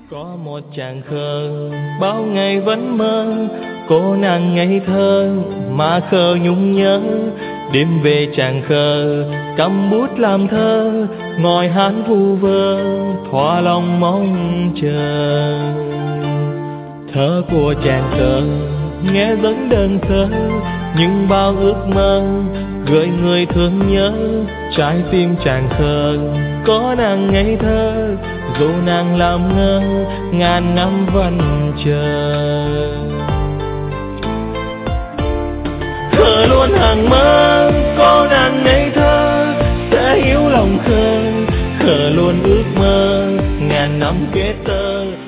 Có một chàng khờ bao ngày vẫn mơ, cô nàng ngây thơ mà khờ nhung nhớ. Đêm về chàng khờ cầm bút làm thơ, ngồi hát vu vơ thỏa lòng mong chờ. Thơ của chàng khờ nghe vẫn đơn sơ, nhưng bao ước mơ gợi người thương nhớ. Trái tim chàng khờ có nàng ngây thơ, dù nàng làm ngơ ngàn năm vẫn chờ. Khờ luôn hàng mơ có nàng ngây thơ sẽ hiểu lòng khờ, khờ luôn ước mơ ngàn năm kết tơ